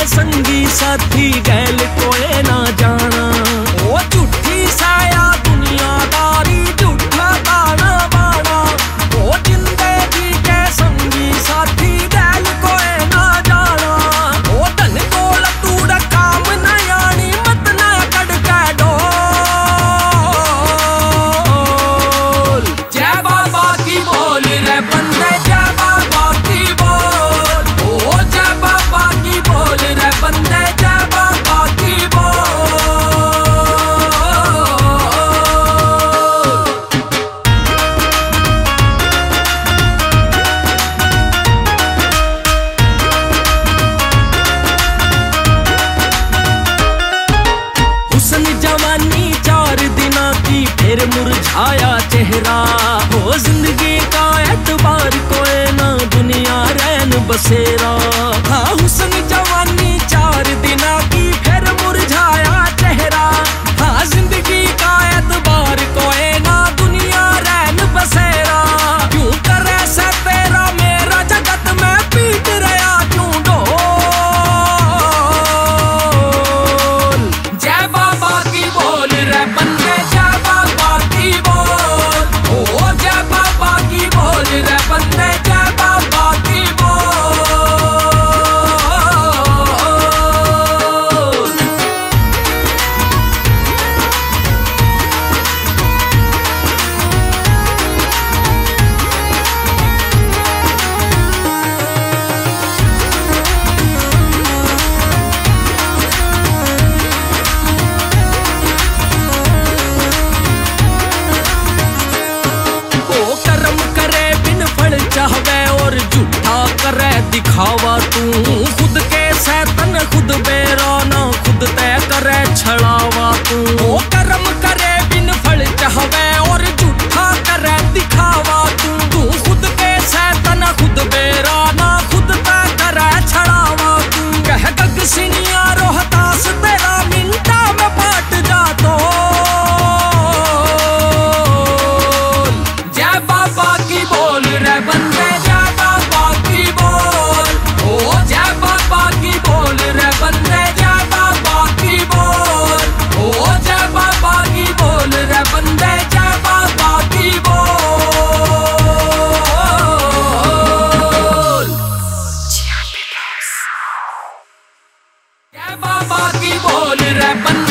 संगी साथी गैल कोई ना जाना। ओ झूठी साया दुनियादारी झूठा ताना बाना। ओ जिंदगी के संगी साथी गैल कोई ना जाना। ओ धन दौलत तूड़ा काम न यानी मत ना कड़का डोल। जय बाबा की बोल रे बंदे जय बाबा की बोल। ओ जय बाबा की बोल रे बंदे जय बाबा की हुस्न जवानी 4 दिना की फिर मुरझाया चेहरा। हो जिंदगी का एतबार कोई ना दुनिया रैन बसेरा। हाँ हुस्न जवानी 4 दिना की फिर मुरझाया चेहरा। हाँ जिंदगी का एतबार कोई ना दुनिया रैन बसेरा। क्यों करे से तेरा मेरा जगत में पीट रहा क्यों ढोल। जय बाबा की बोल रे बंदे जय बाबा की बोल। ओ जय बाबा की बोल रे बंदे जय बाबा की बोल। ओ कर्म करे बिन फल चाहवे और झूठा करे दिखावा। तू खुद के सैतन खुद बेराना खुद तय करे छड़ावा। तू ओ कर्म करे बिन फल चाहवे और झूठा करे दिखावा। तू खुद के सैतन खुद बेराना खुद तय करे छड़ावा। तू कह गग सिनिया रोहतास तेरा मिंटा में पाट जा तो। जय बाबा की बोल रे बंदे जय बाबा की बोल। ओ जय बाबा की बोल रे बंदे जय बाबा की बोल। ओ जय बाबा की बोल रे बंदे जय बाबा की बोल। जय बाबा की बोल रे बंदे